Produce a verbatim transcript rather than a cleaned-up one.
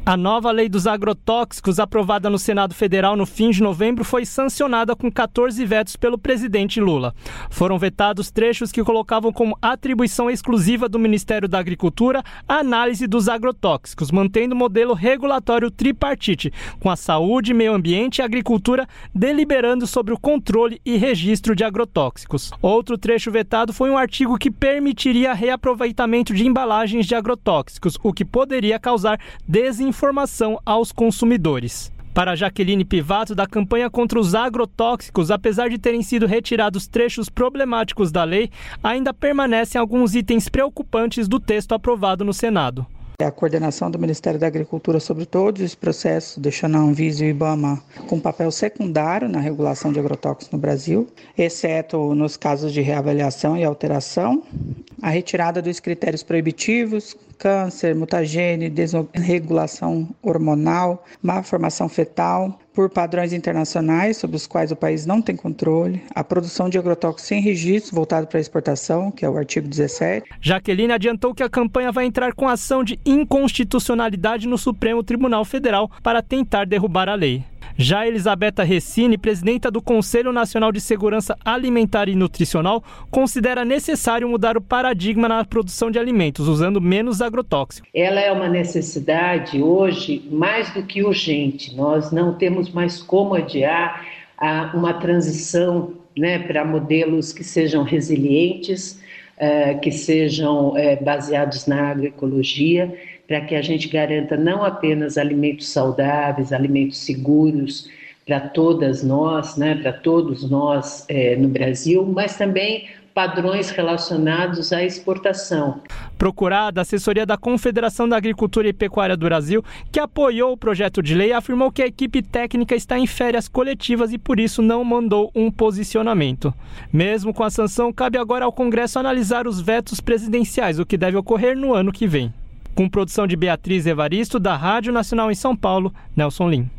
A nova lei dos agrotóxicos, aprovada no Senado Federal no fim de novembro, foi sancionada com catorze vetos pelo presidente Lula. Foram vetados trechos que colocavam como atribuição exclusiva do Ministério da Agricultura a análise dos agrotóxicos, mantendo o modelo regulatório tripartite, com a saúde, meio ambiente e agricultura deliberando sobre o controle e registro de agrotóxicos. Outro trecho vetado foi um artigo que permitiria reaproveitamento de embalagens de agrotóxicos, o que poderia causar desinformação informação aos consumidores. Para Jaqueline Pivato, da campanha contra os agrotóxicos, apesar de terem sido retirados trechos problemáticos da lei, ainda permanecem alguns itens preocupantes do texto aprovado no Senado. É a coordenação do Ministério da Agricultura sobre todos os processos, deixando a Anvisa e o IBAMA com papel secundário na regulação de agrotóxicos no Brasil, exceto nos casos de reavaliação e alteração, a retirada dos critérios proibitivos, câncer, mutagênese, desregulação hormonal, má formação fetal, por padrões internacionais sobre os quais o país não tem controle, a produção de agrotóxicos sem registro voltado para a exportação, que é o artigo dezessete. Jaqueline adiantou que a campanha vai entrar com ação de inconstitucionalidade no Supremo Tribunal Federal para tentar derrubar a lei. Já Elisabetta Recine, presidenta do Conselho Nacional de Segurança Alimentar e Nutricional, considera necessário mudar o paradigma na produção de alimentos, usando menos agrotóxicos. Ela é uma necessidade hoje mais do que urgente. Nós não temos mais como adiar a, uma transição, né, para modelos que sejam resilientes, uh, que sejam uh, baseados na agroecologia, para que a gente garanta não apenas alimentos saudáveis, alimentos seguros para todas nós, né, para todos nós é, no Brasil, mas também padrões relacionados à exportação. Procurada, a assessoria da Confederação da Agricultura e Pecuária do Brasil, que apoiou o projeto de lei, afirmou que a equipe técnica está em férias coletivas e por isso não mandou um posicionamento. Mesmo com a sanção, cabe agora ao Congresso analisar os vetos presidenciais, o que deve ocorrer no ano que vem. Com produção de Beatriz Evaristo, da Rádio Nacional em São Paulo, Nelson Lim.